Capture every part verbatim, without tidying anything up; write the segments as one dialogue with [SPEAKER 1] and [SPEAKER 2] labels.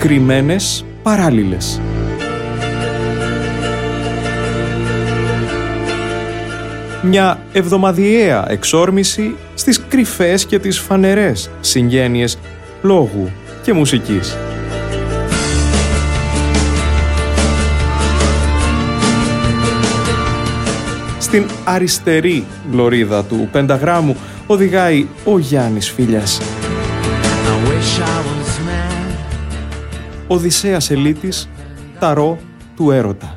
[SPEAKER 1] κρυμμένες παράλληλες. Μια εβδομαδιαία εξόρμηση στις κρυφές και τις φανερές συγγένειες λόγου και μουσικής. Στην αριστερή λωρίδα του πενταγράμμου οδηγάει ο Γιάννης Φίλιας. Οδυσσέας Ελίτης, ταρό του έρωτα.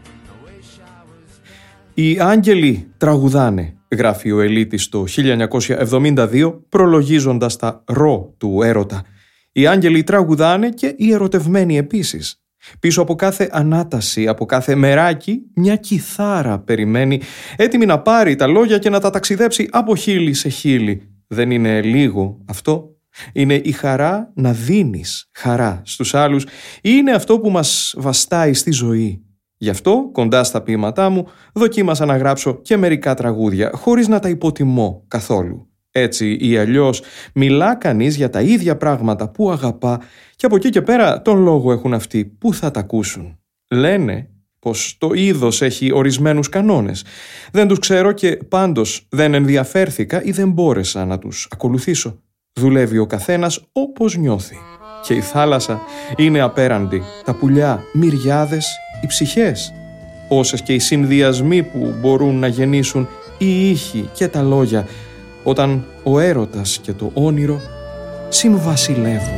[SPEAKER 1] Οι άγγελοι τραγουδάνε, γράφει ο Ελίτης το χίλια εννιακόσια εβδομήντα δύο, προλογίζοντας τα ρο του έρωτα. Οι άγγελοι τραγουδάνε και οι ερωτευμένοι επίσης. Πίσω από κάθε ανάταση, από κάθε μεράκι, μια κιθάρα περιμένει, έτοιμη να πάρει τα λόγια και να τα ταξιδέψει από χείλη σε χείλη. Δεν είναι λίγο αυτό? Είναι η χαρά να δίνεις χαρά στους άλλους ή είναι αυτό που μας βαστάει στη ζωή? Γι' αυτό, κοντά στα ποίηματά μου, δοκίμασα να γράψω και μερικά τραγούδια, χωρίς να τα υποτιμώ καθόλου. Έτσι ή αλλιώς μιλά κανείς για τα ίδια πράγματα που αγαπά και από εκεί και πέρα τον λόγο έχουν αυτοί που θα τα ακούσουν. Λένε πως το είδος έχει ορισμένους κανόνες. Δεν τους ξέρω και πάντως δεν ενδιαφέρθηκα ή δεν μπόρεσα να τους ακολουθήσω. Δουλεύει ο καθένας όπως νιώθει. Και η θάλασσα είναι απέραντη. Τα πουλιά, μυριάδες, οι ψυχές. Όσες και οι συνδυασμοί που μπορούν να γεννήσουν οι ήχοι και τα λόγια, όταν ο έρωτας και το όνειρο συμβασιλεύουν.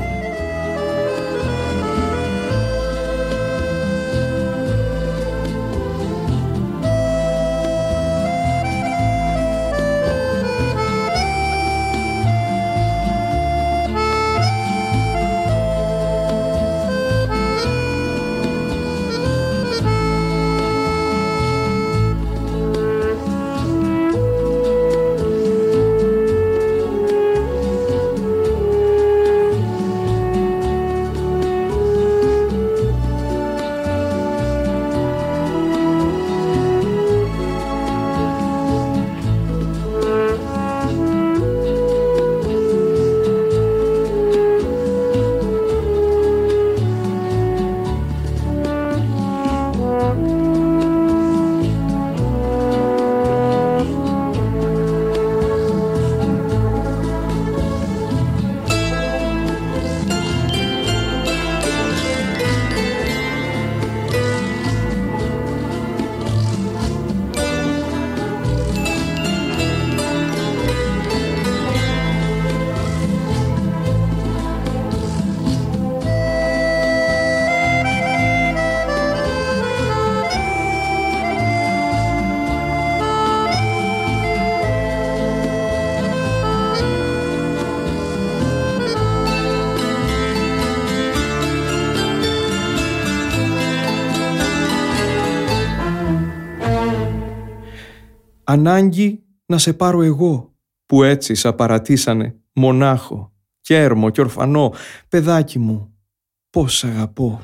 [SPEAKER 1] Ανάγκη να σε πάρω εγώ, που έτσι σ' απαρατήσανε, μονάχο, κέρμο κι ορφανό, παιδάκι μου, πώς σ' αγαπώ.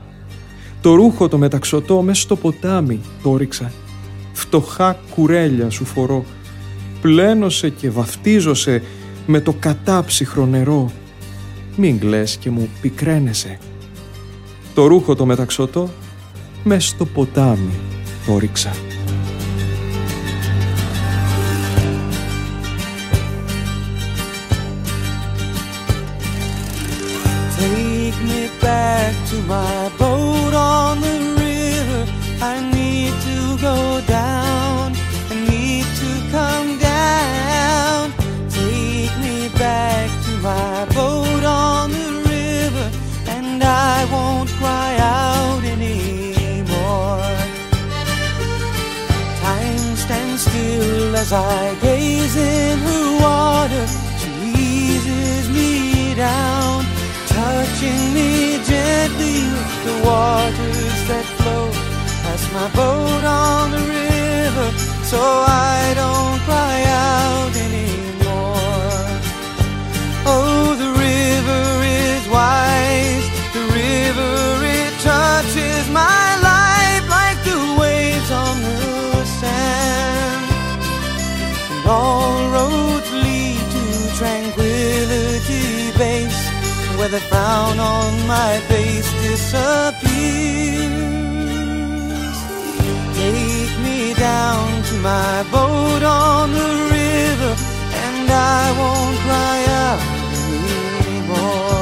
[SPEAKER 1] Το ρούχο το μεταξωτό μες στο ποτάμι το ρίξα, φτωχά κουρέλια σου φορώ, πλένωσε και βαφτίζωσε με το κατάψυχρο νερό, μην κλαις και μου πικραίνεσαι. Το ρούχο το μεταξωτό μες στο ποτάμι το ρίξα.
[SPEAKER 2] Back to my boat on the river. I need to go down. I need to come down. Take me back to my boat on the river, and I won't cry out anymore. Time stands still as I gaze in her water. She eases me down, touching me gently with the waters that flow past my boat on the river, so I don't cry out anymore. Oh, the river is wise, the river, it touches my life like the waves on the sand, and all roads lead to Tranquility Base, where the frown on my face disappears. Take me down to my boat on the river, and I won't cry out anymore.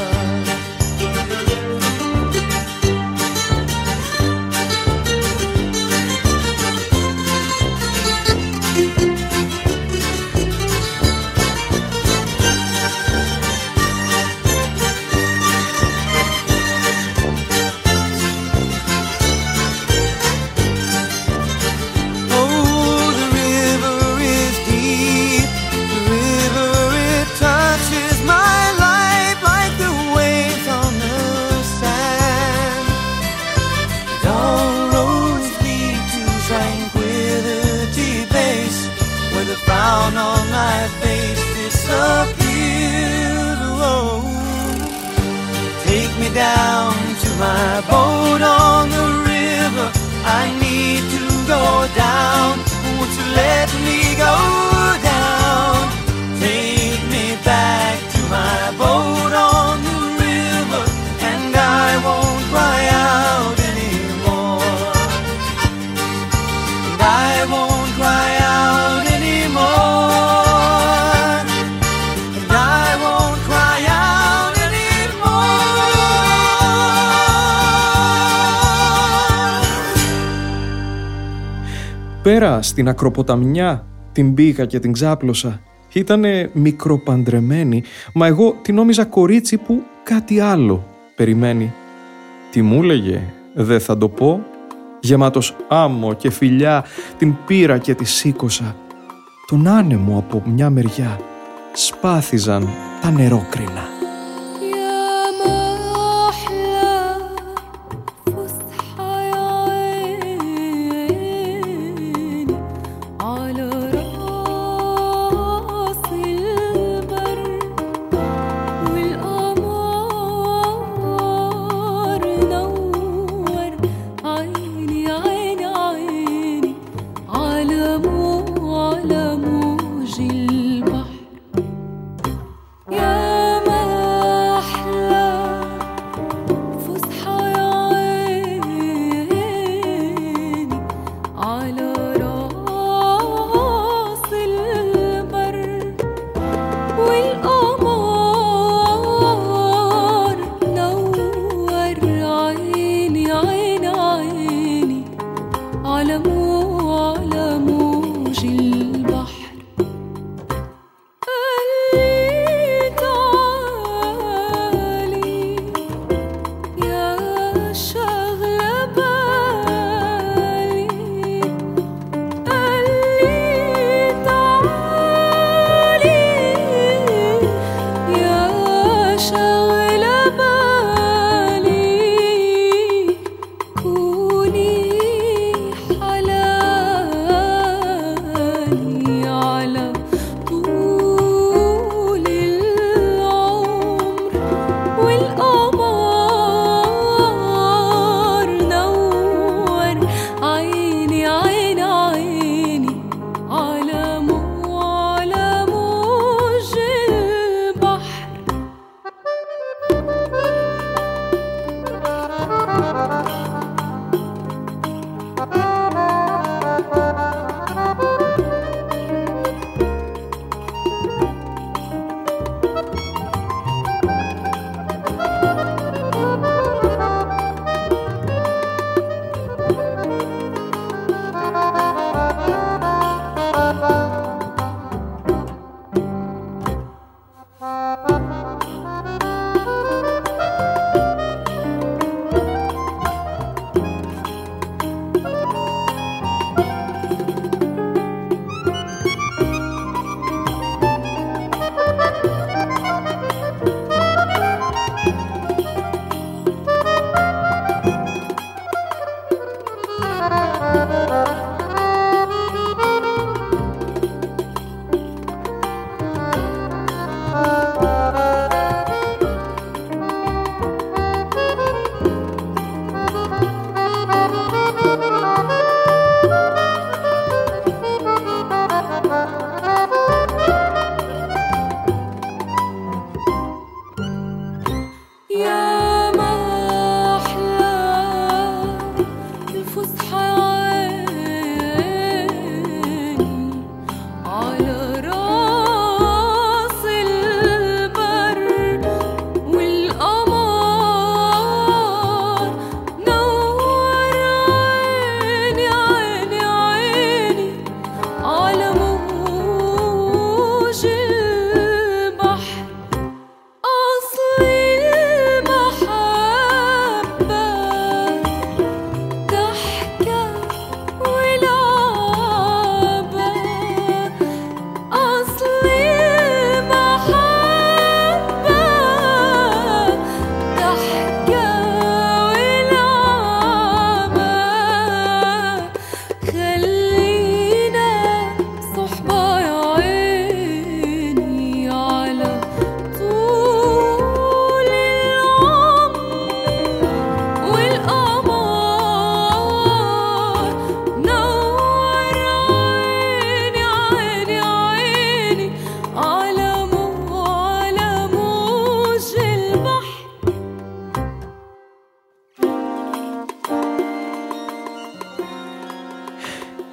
[SPEAKER 2] On my face disappeared. Oh, take me down to my boat on the river. I need to go down. Won't you let me go down? Take me back to my boat on the river, and I won't cry out anymore. And I won't cry out anymore.
[SPEAKER 1] Πέρα στην Ακροποταμιά την πήγα και την ξάπλωσα. Ήτανε μικροπαντρεμένη, μα εγώ την νόμιζα κορίτσι που κάτι άλλο περιμένει. Τι μου έλεγε, δε θα το πω. Γεμάτος άμμο και φιλιά την πήρα και τη σήκωσα. Τον άνεμο από μια μεριά σπάθιζαν τα νερόκρινα.
[SPEAKER 3] يا ما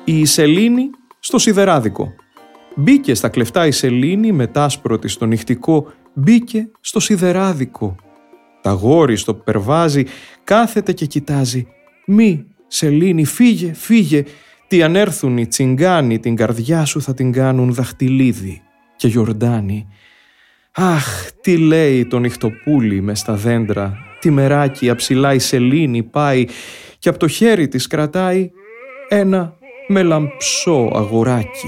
[SPEAKER 1] Η σελήνη στο σιδεράδικο. Μπήκε στα κλεφτά η σελήνη με τ' άσπρο της το νυχτικό, μπήκε στο σιδεράδικο. Τα γόρι στο περβάζι κάθεται και κοιτάζει. Μη, σελήνη, φύγε, φύγε, τι αν έρθουν οι τσιγκάνοι την καρδιά σου θα την κάνουν δαχτυλίδι. Και Γιορτάνη. Αχ, τι λέει το νυχτοπούλι μες στα δέντρα, τι μεράκι αψηλά η σελήνη πάει και από το χέρι της κρατάει ένα μελαμψό αγοράκι.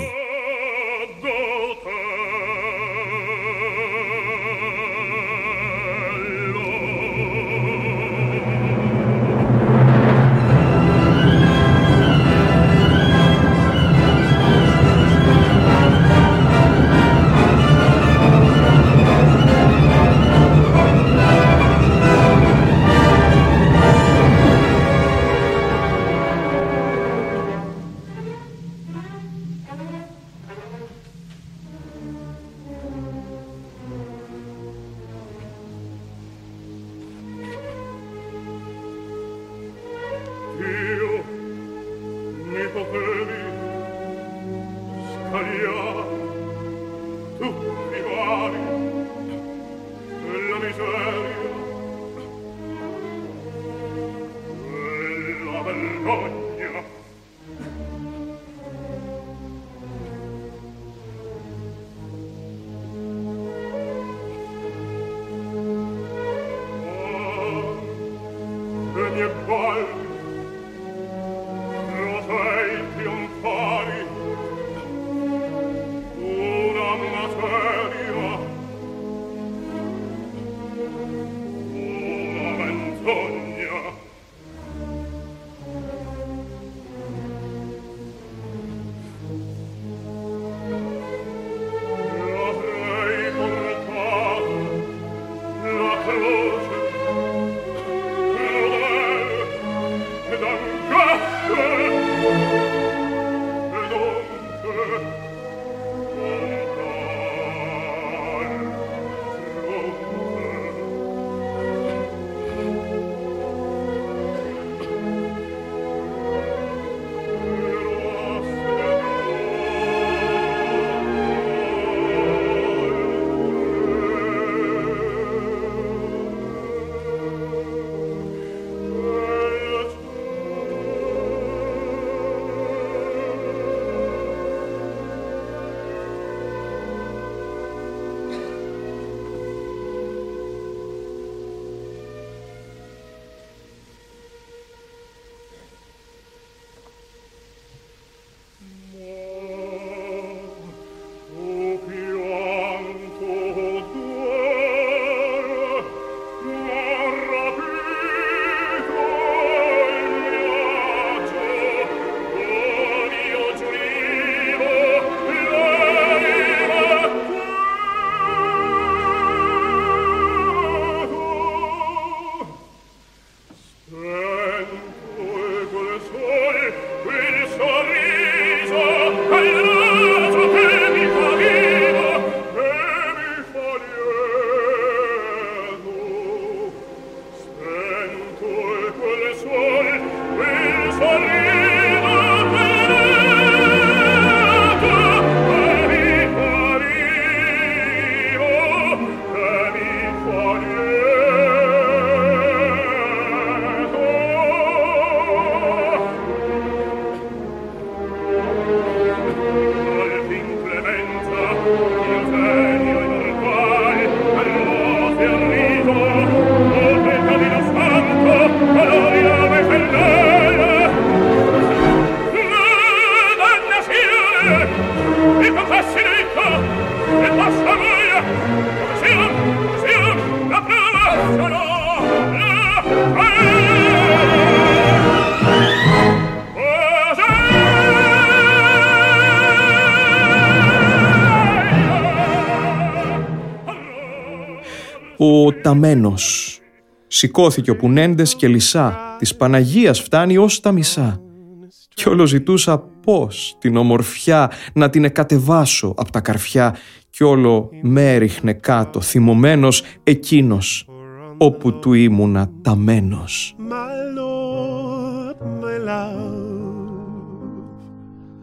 [SPEAKER 1] Ο ταμένος. Σηκώθηκε ο Πουνέντες και λυσά, της Παναγίας φτάνει ως τα μισά. Κι όλο ζητούσα πώς την ομορφιά να την εκατεβάσω απ' τα καρφιά, κι όλο με έριχνε κάτω θυμωμένος εκείνος, όπου του ήμουνα ταμένος.
[SPEAKER 2] My Lord, my love,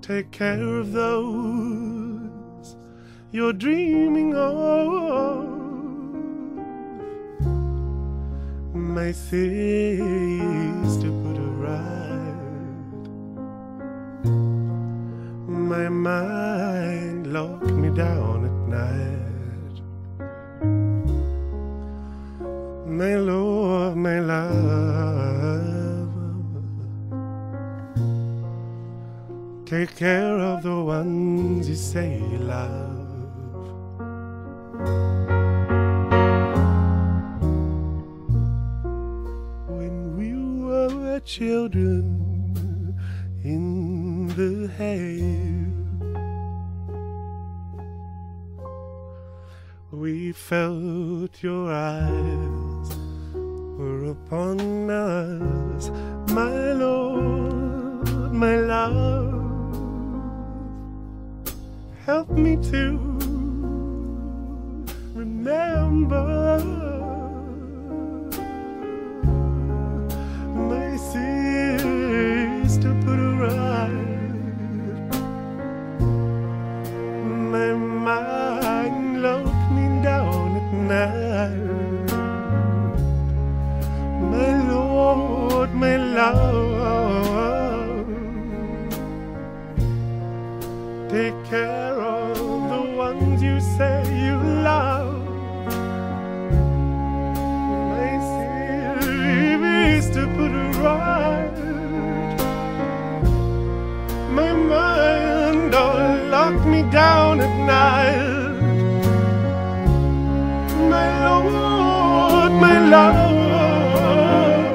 [SPEAKER 3] take care of those you're dreaming of. My sister put her right. My mind locked me down at night. My love, my love, take care of the ones you say you love. Children in the hay, we felt your eyes were upon us, my Lord, my love. Help me to remember sister put her right. My mind locked me down at night. My Lord, my love, take care of the ones you say you love. My sister put her right. My mind all locked me down at night. My Lord, my love,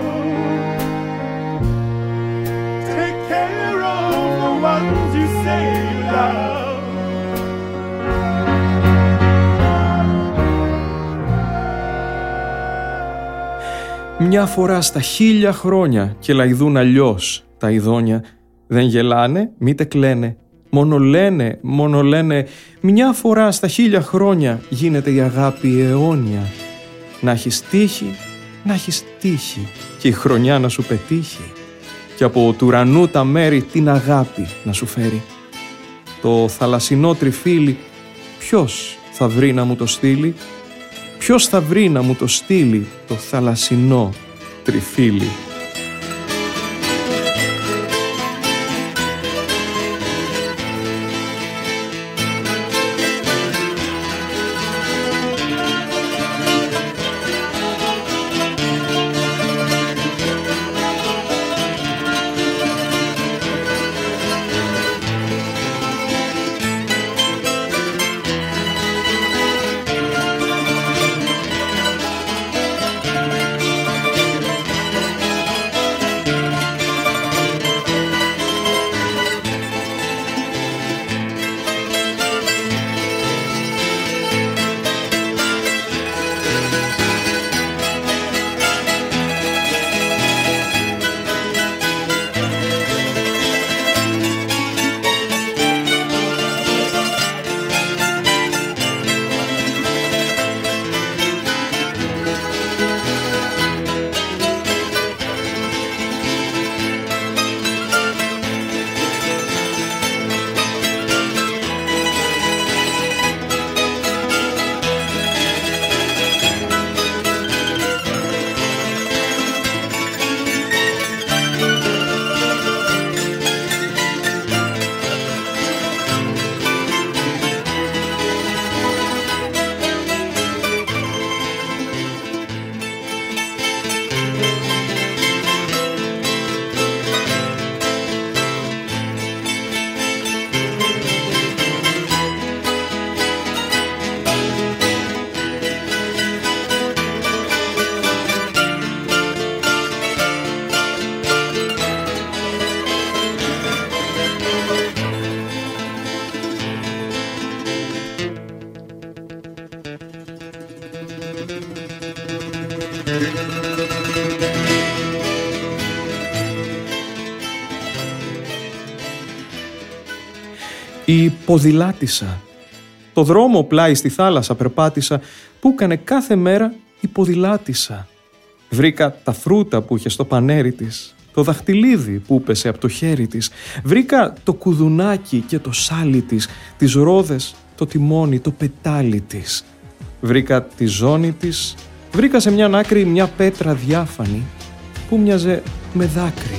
[SPEAKER 3] take care of the ones you say you love.
[SPEAKER 1] Μια φορά στα χίλια χρόνια και λαϊδούν αλλιώς τα ειδόνια. Δεν γελάνε, μήτε κλαίνε. Μόνο λένε, μόνο λένε. Μια φορά στα χίλια χρόνια γίνεται η αγάπη αιώνια. Να έχεις τύχη, να έχεις τύχη και η χρονιά να σου πετύχει. Και από του ουρανού τα μέρη την αγάπη να σου φέρει. Το θαλασσινό τριφύλι ποιος θα βρει να μου το στείλει? Ποιος θα βρει να μου το στείλει το θαλασσινό τριφύλι? Η ποδηλάτησα. Το δρόμο πλάι στη θάλασσα περπάτησα, που έκανε κάθε μέρα η ποδηλάτησα. Βρήκα τα φρούτα που είχε στο πανέρι της. το δαχτυλίδι που πέσε από το χέρι της. Βρήκα το κουδουνάκι και το σάλι της, τις ρόδες, το τιμόνι, το πετάλι της. Βρήκα τη ζώνη της, βρήκα σε μια άκρη μια πέτρα διάφανη που μοιάζε με δάκρυ.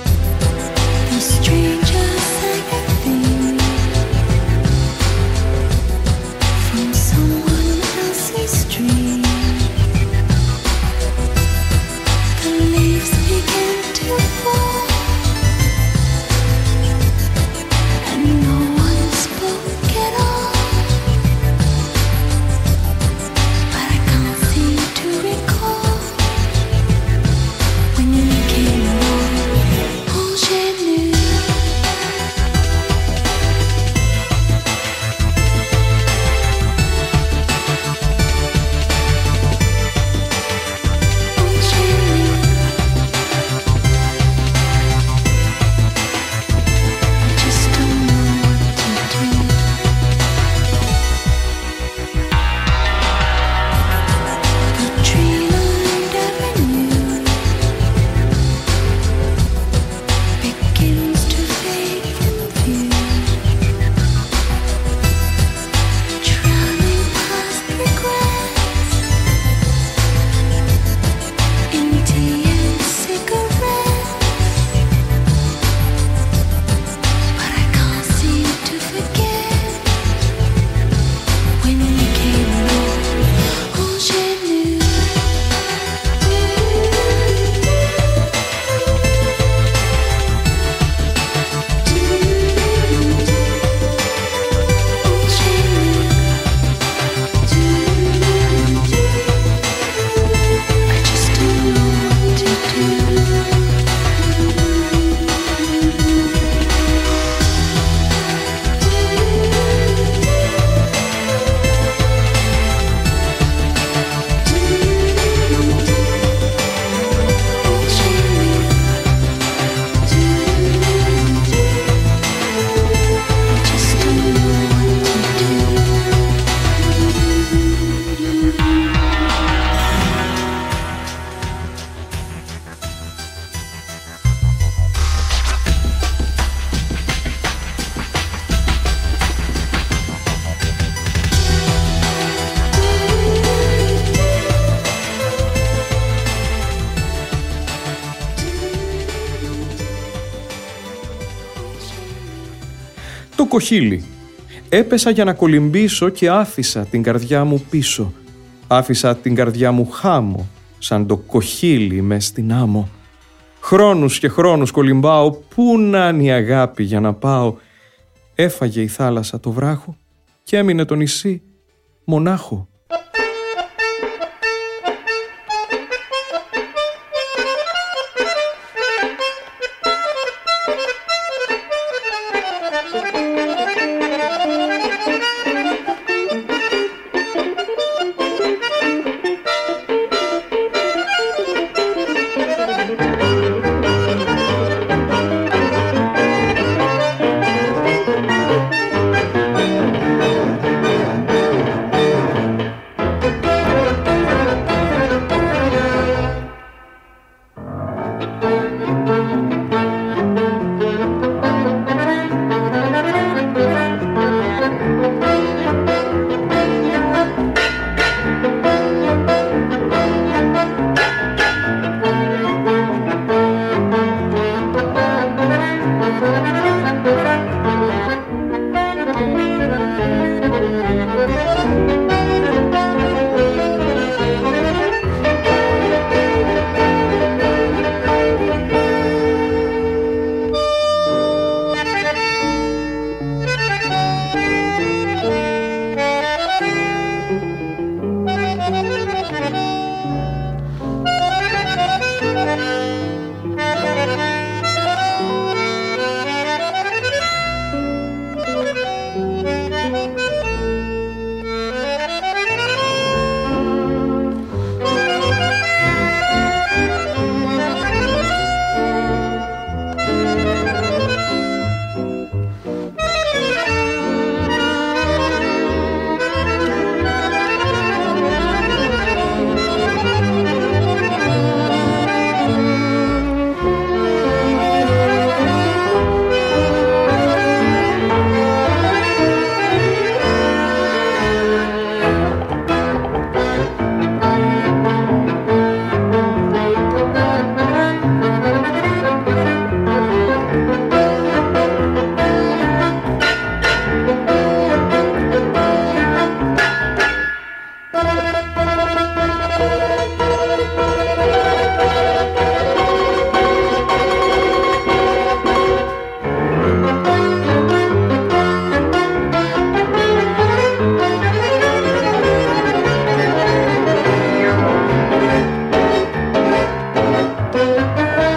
[SPEAKER 1] Το κοχύλι. Έπεσα για να κολυμπήσω και άφησα την καρδιά μου πίσω. Άφησα την καρδιά μου χάμω, σαν το κοχύλι μες στην άμμο. Χρόνους και χρόνους κολυμπάω, πού να είναι η αγάπη για να πάω. Έφαγε η θάλασσα το βράχο και έμεινε το νησί μονάχο.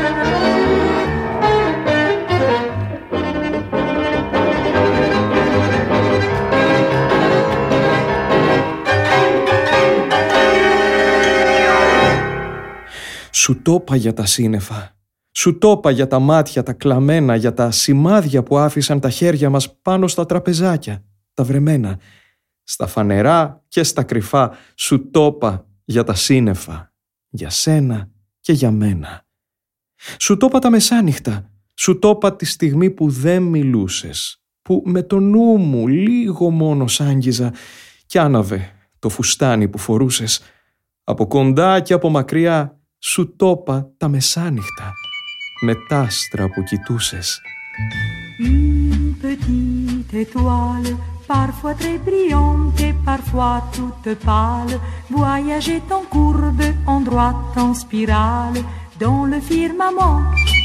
[SPEAKER 1] Σου το είπα για τα σύννεφα, σου το είπα για τα μάτια τα κλαμμένα, για τα σημάδια που άφησαν τα χέρια μας πάνω στα τραπεζάκια, τα βρεμένα, στα φανερά και στα κρυφά, σου το είπα για τα σύννεφα, για σένα και για μένα. Σου το είπα τα μεσάνυχτα, σου το είπα τη στιγμή που δεν μιλούσες, που με το νου μου λίγο μόνο σ' άγγιζα κι άναβε το φουστάνι που φορούσες. Από κοντά και από μακριά σου το είπα τα μεσάνυχτα, με τ' άστρα που κοιτούσες.
[SPEAKER 4] Une petite étoile, parfois très brillante et parfois toute pâle, voyageait en courbe, en droite, en spirale, dans le firmament.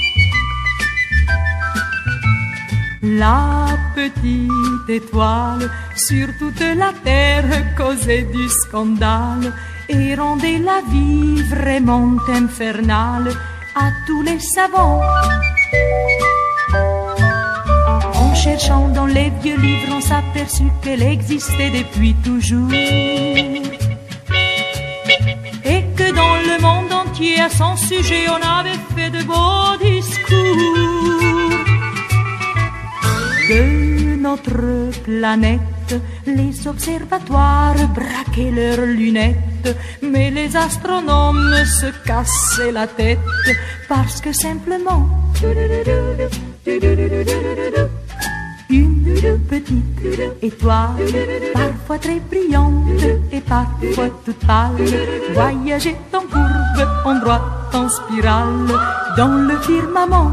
[SPEAKER 4] La petite étoile, sur toute la terre, causait du scandale et rendait la vie vraiment infernale à tous les savants. En cherchant dans les vieux livres, on s'aperçut qu'elle existait depuis toujours, et que dans le monde entier à son sujet on avait fait de beaux discours. De notre planète, les observatoires braquaient leurs lunettes, mais les astronomes se cassaient la tête parce que simplement une petite étoile, parfois très brillante et parfois toute pâle, voyageait en courbe, en droite, en spirale, dans le firmament.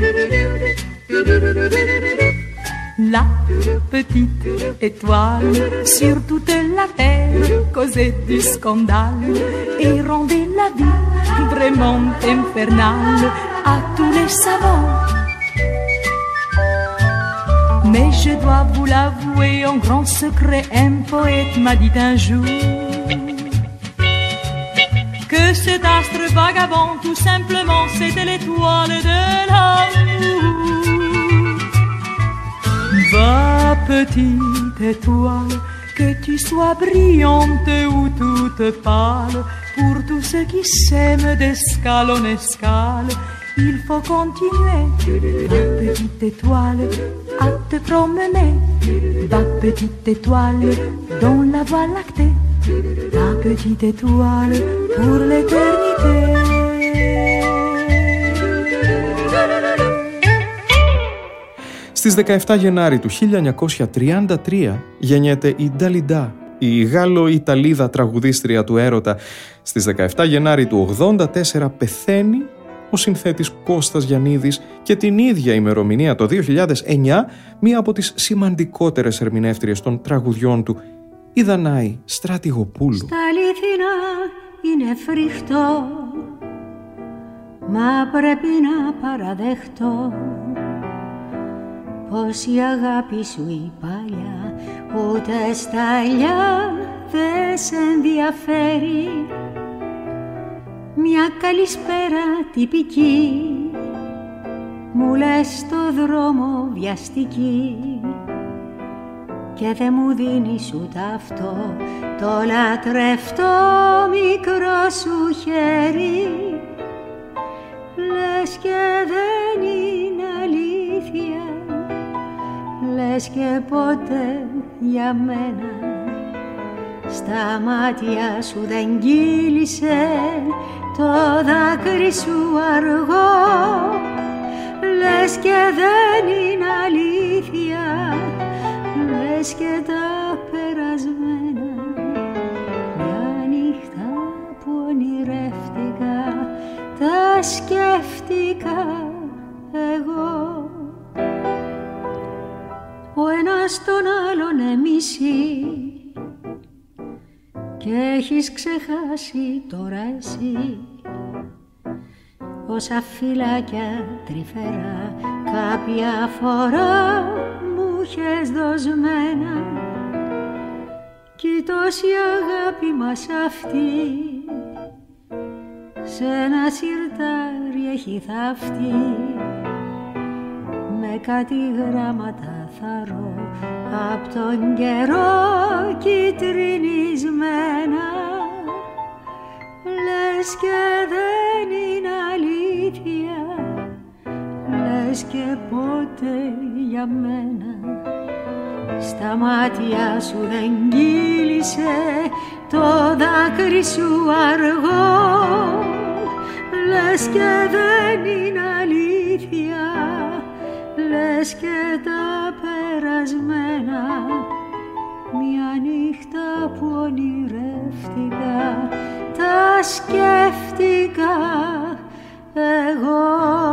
[SPEAKER 4] La petite étoile, sur toute la terre, causait du scandale et rendait la vie vraiment infernale à tous les savants. Mais je dois vous l'avouer, en grand secret, un poète m'a dit un jour que cet astre vagabond, tout simplement, c'était l'étoile de l'amour. Va, petite étoile, que tu sois brillante ou toute pâle, pour tous ceux qui s'aiment d'escale en escale, il faut continuer, va petite étoile, à te promener, va petite étoile, dans la voie lactée, va petite étoile, pour l'éternité.
[SPEAKER 1] Στις δεκαεφτά Γενάρη του χίλια εννιακόσια τριάντα τρία γεννιέται η Νταλιντά, η Γάλλο-Ιταλίδα τραγουδίστρια του έρωτα. Στις δεκαεφτά Γενάρη του ογδόντα τέσσερα πεθαίνει ο συνθέτης Κώστας Γιαννίδης και την ίδια ημερομηνία το δύο χιλιάδες εννιά μία από τις σημαντικότερες ερμηνεύτριες των τραγουδιών του, η Δανάη Στρατηγοπούλου.
[SPEAKER 5] Στα αλήθινα είναι φρικτό, μα πρέπει να παραδεχτώ πως η αγάπη σου η παλιά ούτε στα αλλιά δεν σε ενδιαφέρει. Μια καλησπέρα τυπική μου λες στο δρόμο βιαστική και δεν μου δίνεις ούτε αυτό το λατρευτό μικρό σου χέρι. Λες και δεν είναι αλήθεια, λες και ποτέ για μένα στα μάτια σου δεν κύλησε το δάκρυ σου αργό. Λες και δεν είναι αλήθεια, λες και τα περασμένα μια νύχτα που ονειρεύτηκα τα σκέφτηκα εγώ. Ο ένας τον άλλον εμισεί και έχεις ξεχάσει τώρα εσύ όσα φυλάκια τρυφερά κάποια φορά μου είχες δοσμένα κι τόση αγάπη μας αυτή σε ένα σιρτάρι έχει θαυτεί με κάτι γράμματα θαρώ απ' τον καιρό κυτρινισμένα, λες και δεν είναι αλήθεια, λες και ποτέ για μένα. Στα μάτια σου δεν κύλησε το δάκρυ σου αργό, λες και δεν είναι αλήθεια, λες και τα περασμένα. Μια νύχτα που ονειρεύτηκα, τα σκέφτηκα εγώ.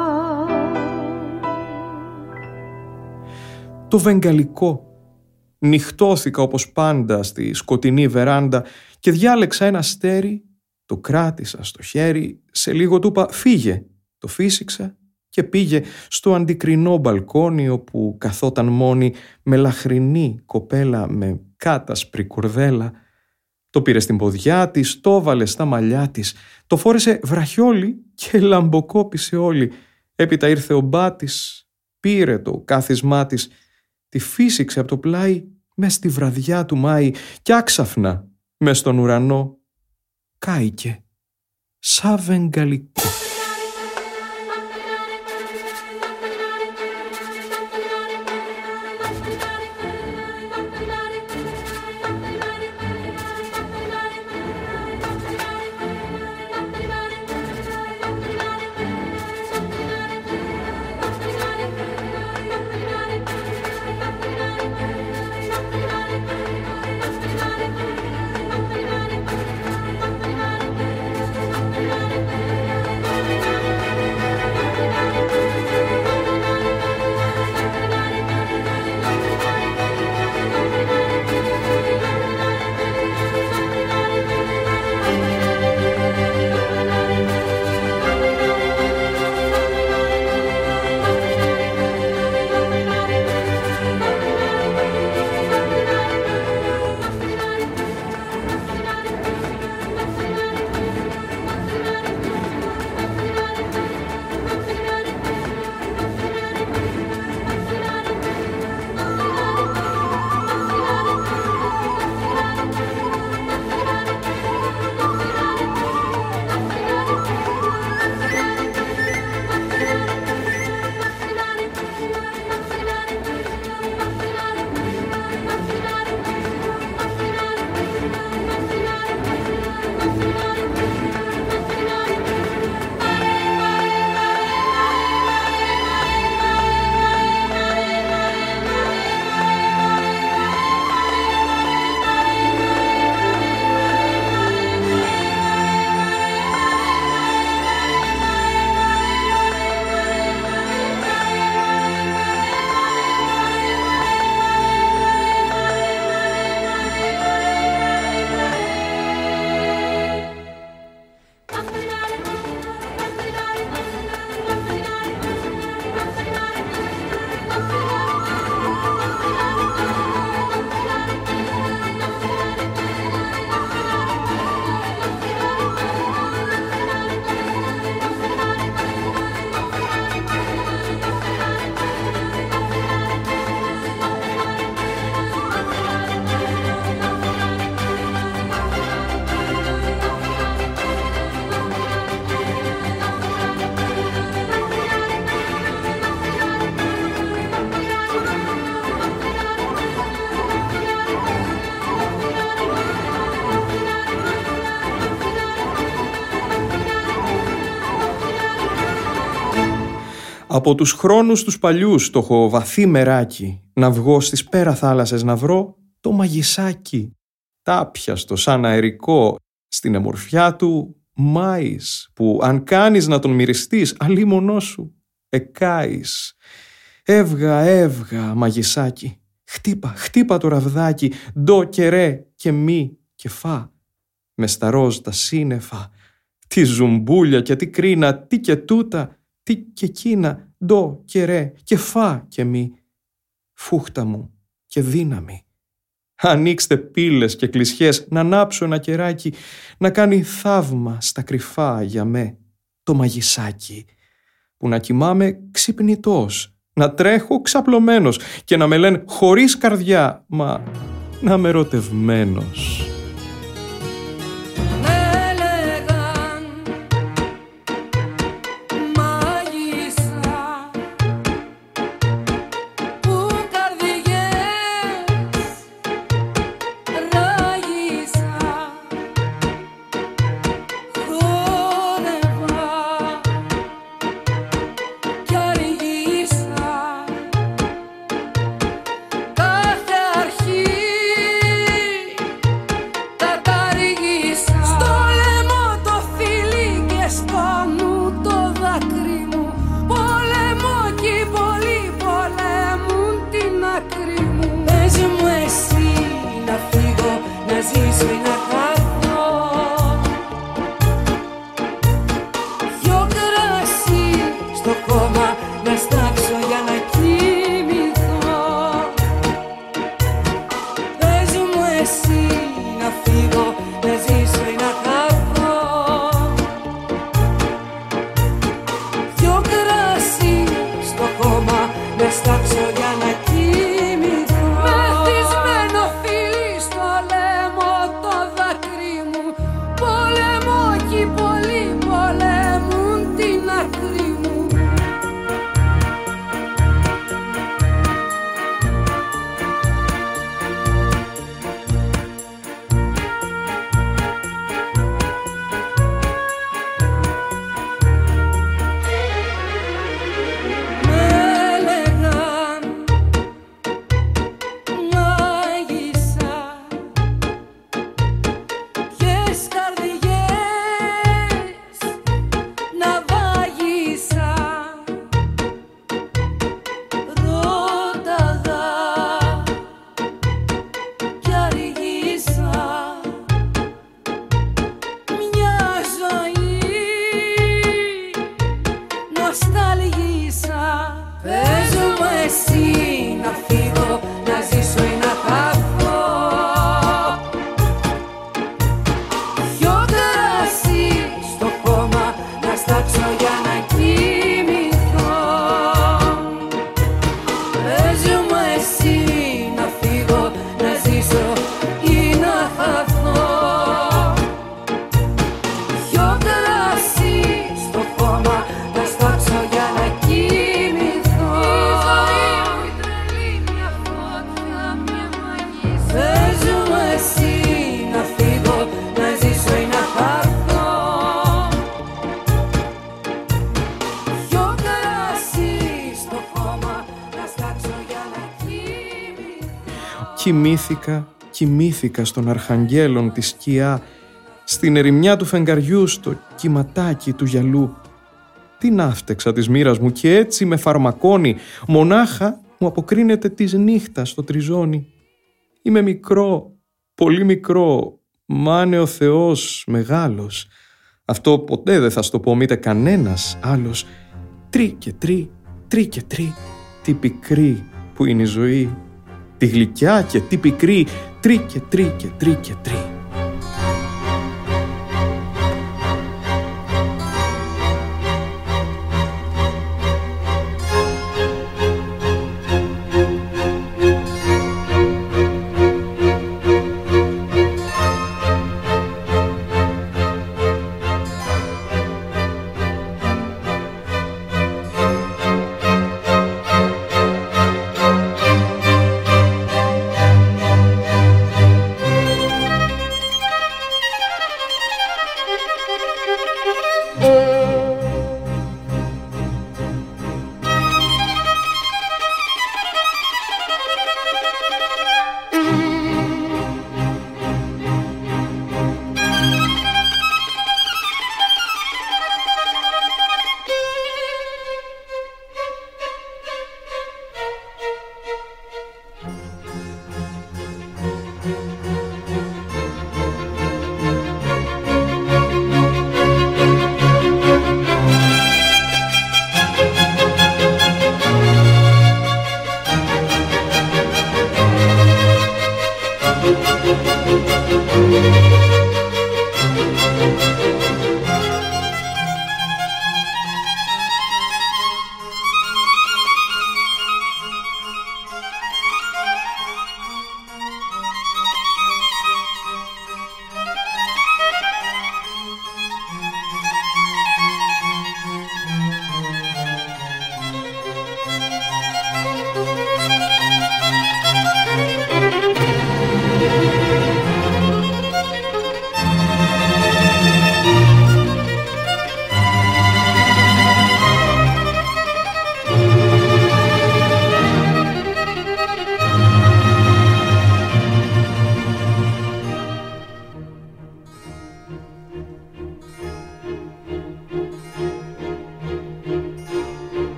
[SPEAKER 1] Το βεγγαλικό. Νυχτώθηκα όπως πάντα στη σκοτεινή βεράντα και διάλεξα ένα αστέρι, το κράτησα στο χέρι, σε λίγο του είπα φύγε, το φύσηξα και πήγε στο αντικρινό μπαλκόνι όπου καθόταν μόνη μελαχρινή κοπέλα με κάτασπρη κουρδέλα. Το πήρε στην ποδιά της, το βάλε στα μαλλιά της, το φόρεσε βραχιόλι και λαμποκόπησε όλη. Έπειτα ήρθε ο μπάτης, πήρε το κάθισμά της, τη φύσηξε από το πλάι μες στη βραδιά του Μάη κι άξαφνα μες στον ουρανό κάηκε σαν βεγγαλικό. Από τους χρόνους τους παλιούς το έχω βαθύ μεράκι, να βγω στις πέρα θάλασσες να βρω το μαγισάκι, τάπιαστο σαν αερικό, στην εμορφιά του μάης, που αν κάνεις να τον μυριστείς, αλίμονό σου εκάεις. Έβγα, έβγα μαγισάκι, χτύπα, χτύπα το ραβδάκι, ντο και ρε και μη και φα, με στα ροζ τα σύννεφα, τι ζουμπούλια και τι κρίνα, τι και τούτα, τι και εκείνα, ντο και ρε και φα και μη, φούχτα μου και δύναμη. Ανοίξτε πύλες και κλεισιές, να ανάψω ένα κεράκι, να κάνει θαύμα στα κρυφά για με το μαγισάκι. που να κοιμάμαι ξυπνητός, να τρέχω ξαπλωμένος και να με λένε χωρίς καρδιά, μα να είμαι ερωτευμένος. Κοιμήθηκα, κοιμήθηκα στον αρχαγγέλων τη σκιά, στην ερημιά του φεγγαριού, στο κυματάκι του γυαλού. Την άφτεξα της μοίρας μου και έτσι με φαρμακώνει, μονάχα μου αποκρίνεται της νύχτας στο τριζόνι. Είμαι μικρό, πολύ μικρό, μα είναι ο Θεός μεγάλος. Αυτό ποτέ δεν θα στο πω μήτε κανένας άλλος. Τρί και τρί, τρί και τρί, τι πικρή που είναι η ζωή. Τη γλυκιά και τι πικρή, τρί και τρί και τρί και τρί.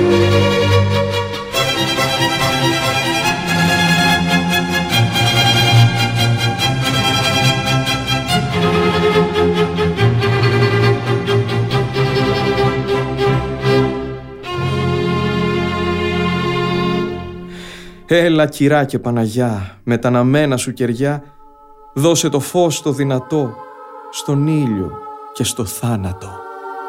[SPEAKER 1] Έλα κυρά και Παναγιά, με τα αναμένα σου κεριά, δώσε το φως το δυνατό, στον ήλιο και στο θάνατο.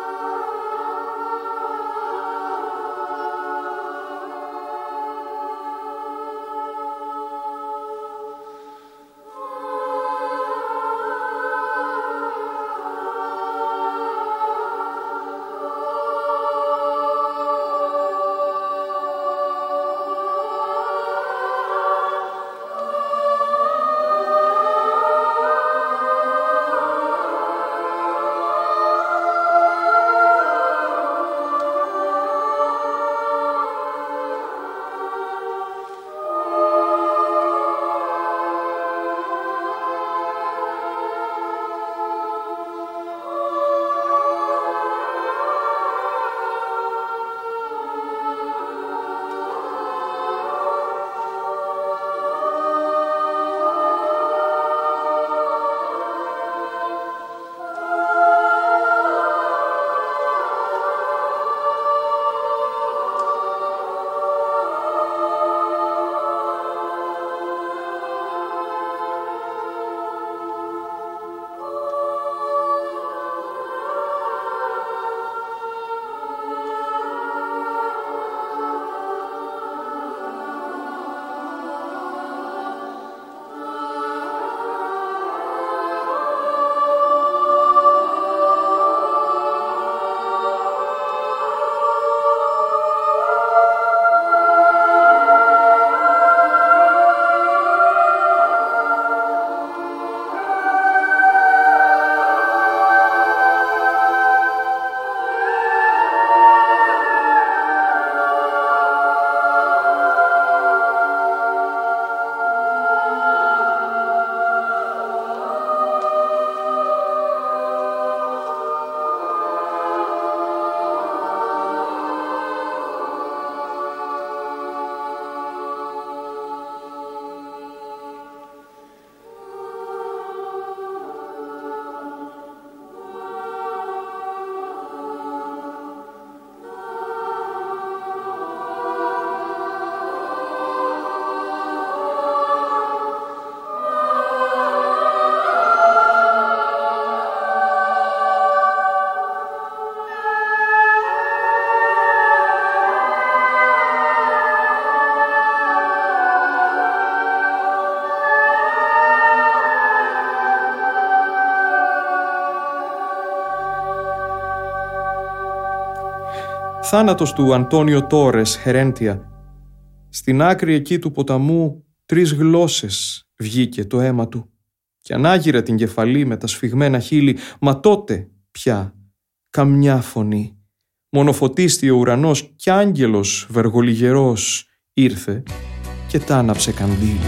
[SPEAKER 1] Θάνατος του Αντώνιο Τόρες, Χερέντια. Στην άκρη εκεί του ποταμού τρεις γλώσσες βγήκε το αίμα του και ανάγειρε την κεφαλή με τα σφιγμένα χείλη, μα τότε πια καμιά φωνή. Μονοφωτίστη ο ουρανός κι άγγελος βεργολιγερός ήρθε και τ' άναψε καντήλι.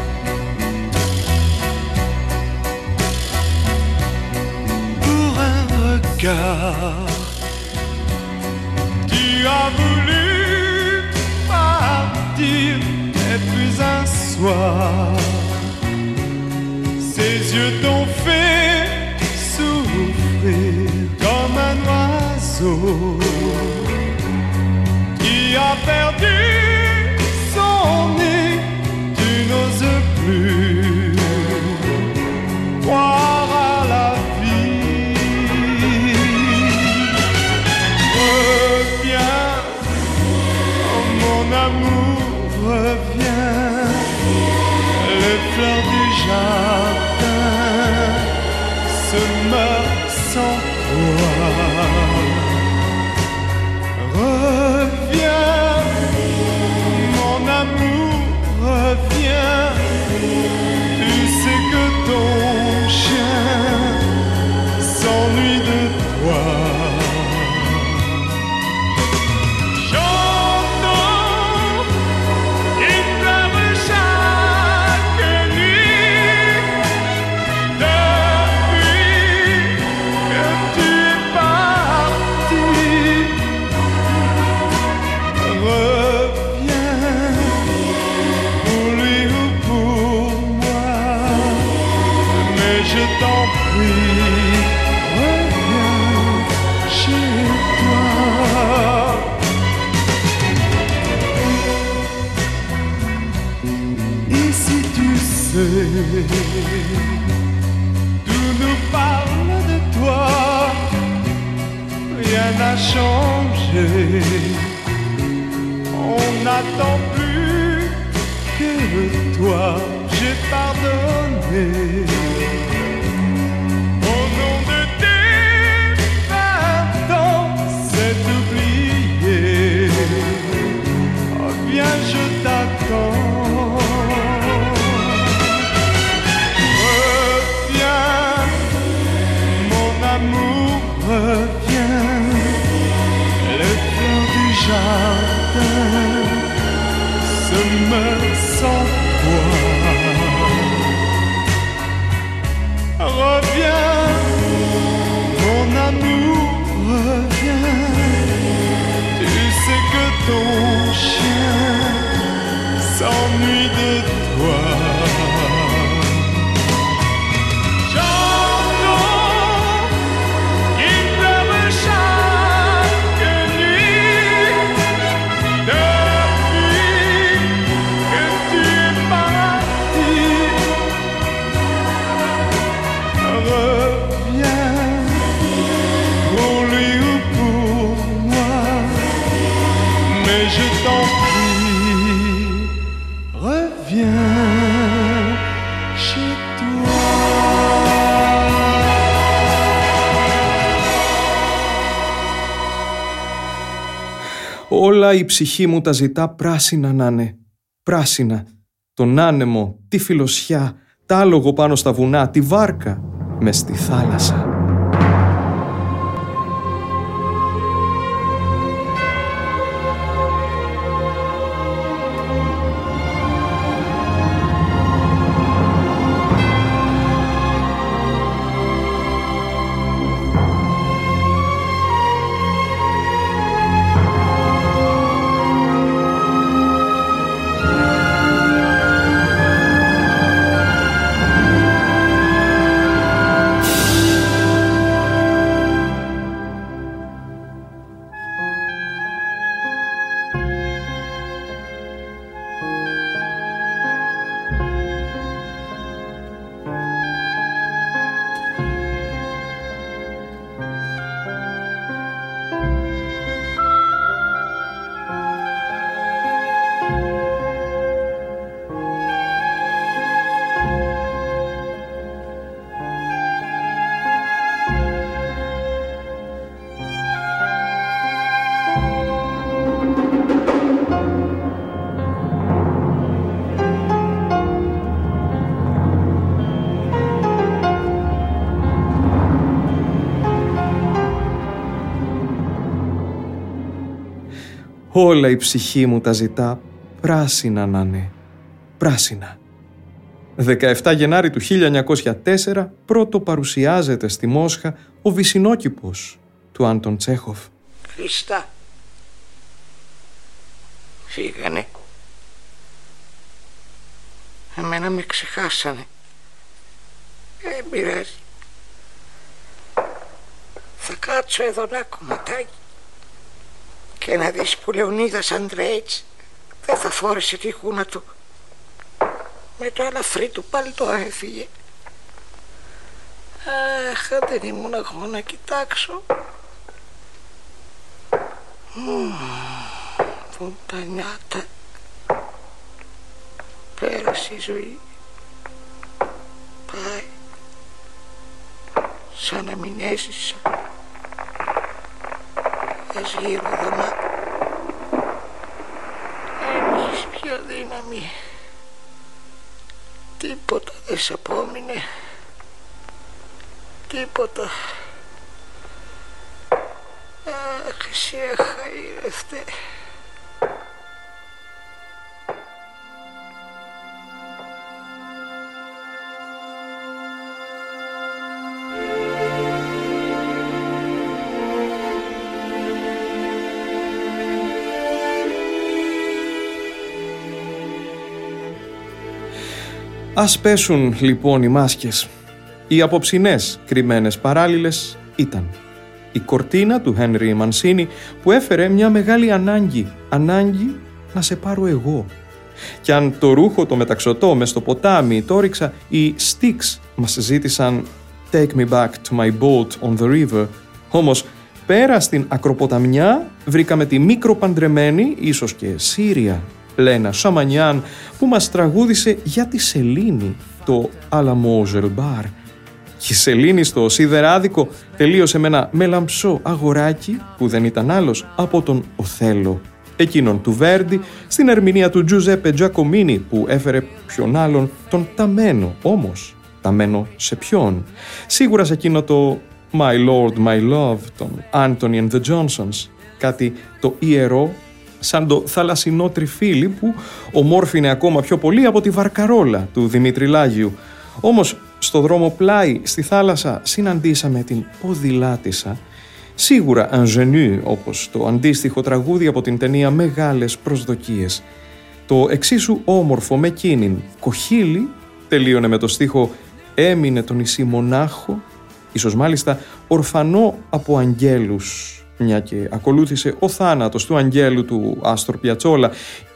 [SPEAKER 2] Pour un regard, tu as voulu partir, et puis un soir, ses yeux t'ont fait souffrir comme un oiseau qui a perdu son nez. Tu n'oses plus croire à la vie. Reviens, oh mon amour, reviens. Les fleurs du jardin se meurent sans toi. Reviens,
[SPEAKER 3] Tout nous parle de toi, rien n'a changé. On n'attend plus que toi, j'ai pardonné. Au nom de tes vingt ans, c'est oublié. Oh, viens, je t'attends. Reviens, mon amour, reviens. Les fleurs du jardin se meurent sans toi. Reviens, mon amour, reviens. Tu sais que ton chien s'ennuie de toi. J'entends qu'il pleure chaque nuit depuis que tu es parti. Reviens pour lui ou pour moi, mais je t'en prie, reviens chez toi.
[SPEAKER 1] Όλα η ψυχή μου τα ζητά πράσινα να είναι. Πράσινα. Τον άνεμο, τη φιλοσιά, τ' άλογο πάνω στα βουνά, τη βάρκα μες στη θάλασσα. Όλα η ψυχή μου τα ζητά πράσινα να είναι. Πράσινα. δεκαεφτά Γενάρη του χίλια εννιακόσια τέσσερα πρώτο παρουσιάζεται στη Μόσχα ο Βυσσινόκηπος του Άντων Τσέχοφ.
[SPEAKER 6] Χριστά, φύγανε. Εμένα με ξεχάσανε. Δεν πειράζει. Θα κάτσω εδώ ένα κομματάκι και να δεις που Λεωνίδας Ανδρέιτς δεν θα φόρεσε τη χούνα του. Με το ελαφρύ του παλτό έφυγε. Αχ, δεν ήμουν εγώ να κοιτάξω. Φουντανιάτα. Πέρασε η ζωή. Πάει. Σαν να μην έζησα. Ας γύρω δωμά. Έχεις πιο δύναμη. Τίποτα δεν σ' απόμεινε. Τίποτα. Αχ, εσύ αχαήρευτε.
[SPEAKER 1] Ας πέσουν λοιπόν οι μάσκες. Οι απόψινές κρυμμένες παράλληλες ήταν η κορτίνα του Χένρι Μανσίνι που έφερε μια μεγάλη ανάγκη. Ανάγκη να σε πάρω εγώ. Κι αν το ρούχο το μεταξωτό μες στο ποτάμι το ρίξα, οι Styx μας ζήτησαν «Take me back to my boat on the river». Όμως πέρα στην ακροποταμιά βρήκαμε τη μικροπαντρεμένη, ίσως και Σύρια, Λένα Σαμανιάν, που μας τραγούδισε για τη σελήνη, το «À la Moselle Bar». Και η σελήνη στο σιδεράδικο τελείωσε με ένα μελαμψό αγοράκι που δεν ήταν άλλος από τον Οθέλο, εκείνον του Βέρντι, στην ερμηνεία του Τζουζέπε Τζακομίνι, που έφερε ποιον άλλον τον Ταμένο. Όμως, Ταμένο σε ποιον? Σίγουρα σε εκείνο το «My Lord, My Love» των Anthony and the Johnsons, κάτι το ιερό, σαν το θαλασσινό τριφύλι που ομόρφινε ακόμα πιο πολύ από τη βαρκαρόλα του Δημήτρη Λάγιου. Όμως στο δρόμο πλάι στη θάλασσα συναντήσαμε την ποδηλάτισσα, σίγουρα ingénue, όπως το αντίστοιχο τραγούδι από την ταινία «Μεγάλες προσδοκίες». Το εξίσου όμορφο με εκείνην «Κοχύλι» τελείωνε με το στίχο «Έμεινε το νησί μονάχο», ίσως μάλιστα ορφανό από αγγέλους, μια και ακολούθησε ο θάνατος του αγγέλου του Άστορ Πιατσόλα.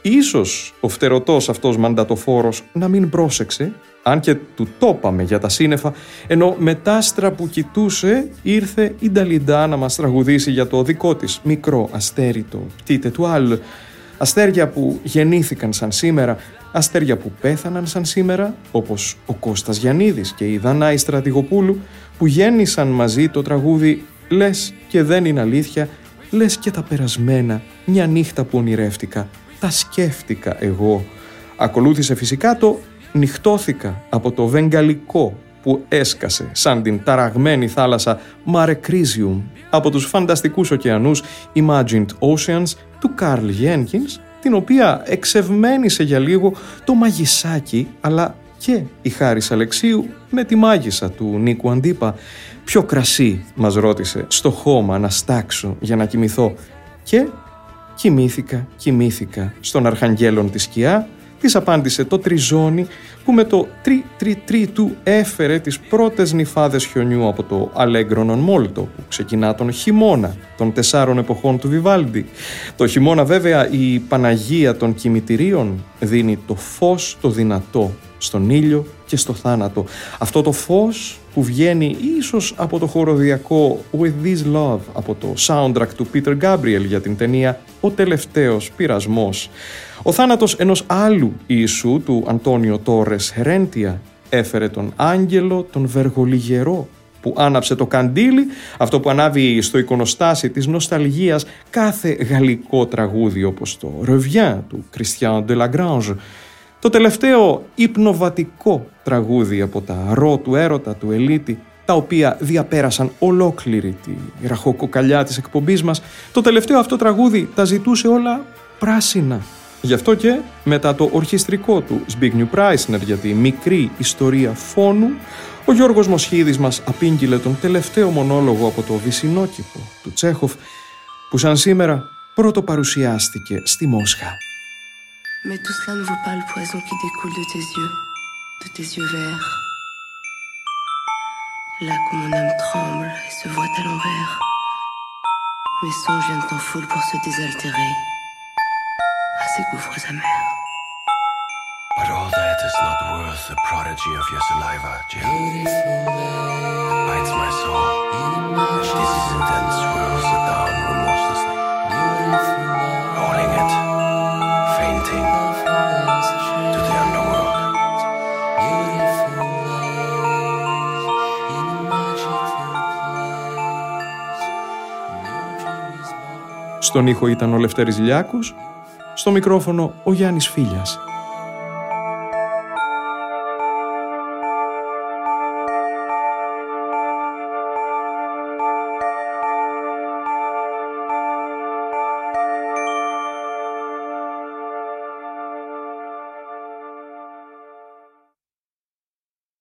[SPEAKER 1] Ίσως ο φτερωτός αυτός μαντατοφόρος να μην πρόσεξε, αν και του τόπαμε για τα σύννεφα, ενώ μετάστρα που κοιτούσε ήρθε η Νταλιντά να μας τραγουδήσει για το δικό της μικρό αστέρι, το Petite Étoile. Αστέρια που γεννήθηκαν σαν σήμερα, αστέρια που πέθαναν σαν σήμερα, όπως ο Κώστας Γιαννίδης και η Δανάη Στρατηγοπούλου, που γέννησαν μαζί το τραγούδι «Λες και δεν είναι αλήθεια, λες και τα περασμένα, μια νύχτα που ονειρεύτηκα, τα σκέφτηκα εγώ». Ακολούθησε φυσικά το «Νυχτώθηκα» από το βεγγαλικό που έσκασε σαν την ταραγμένη θάλασσα Mare Crisium από τους φανταστικούς ωκεανούς Imagined Oceans του Καρλ Γένκινς, την οποία εξευμαίνησε για λίγο το μαγισάκι, αλλά και η Χάρης Αλεξίου με τη μάγισσα του Νίκου Αντίπα. «Ποιο κρασί?» μας ρώτησε στο χώμα να στάξω για να κοιμηθώ, και κοιμήθηκα, κοιμήθηκα στον Αρχαγγέλων τη σκιά. Της απάντησε το τριζόνι που με το τρι τρι τρι του έφερε τις πρώτες νυφάδες χιονιού από το Allegro non molto, που ξεκινά τον χειμώνα των τεσσάρων εποχών του Βιβάλντι. Το χειμώνα βέβαια η Παναγία των κημητηρίων δίνει το φως το δυνατό στον ήλιο και στο θάνατο. Αυτό το φως που βγαίνει ίσως από το χοροδιακό With This Love από το soundtrack του Peter Gabriel για την ταινία Ο Τελευταίος Πειρασμός. Ο θάνατος ενός άλλου Ιησού, του Αντώνιο Τόρες Χερέντια, έφερε τον άγγελο, τον Βεργολιγερό, που άναψε το καντήλι, αυτό που ανάβει στο εικονοστάσι της νοσταλγίας κάθε γαλλικό τραγούδι, όπως το Revient του Christian Delagrange. Το τελευταίο υπνοβατικό τραγούδι από τα ρο του έρωτα του Ελίτη, τα οποία διαπέρασαν ολόκληρη τη ραχοκοκαλιά της εκπομπής μας. Το τελευταίο αυτό τραγούδι τα ζητούσε όλα πράσινα. Γι' αυτό και μετά το ορχιστρικό του Zbigniew Preissner για τη μικρή ιστορία φόνου, ο Γιώργος Μοσχίδης μας απήγγειλε τον τελευταίο μονόλογο από το Βυσσινόκηπο του Τσέχοφ, που σαν σήμερα πρώτο παρουσιάστηκε στη Μόσχα.
[SPEAKER 7] Mais tout cela ne vaut pas le poison qui découle de tes yeux, de tes yeux verts. Là où mon âme tremble et se voit à l'envers, mes songes viennent en foule pour se désaltérer à ces gouffres amers.
[SPEAKER 8] But all that is not worth the prodigy of your saliva, Jill. It bites my soul, and dizzy intense swirls it down remorselessly, rolling it, fainting, to the underworld.
[SPEAKER 1] Στον ήχο ήταν ο Λευτέρης Λιάκος, στο μικρόφωνο ο Γιάννης Φίλιας.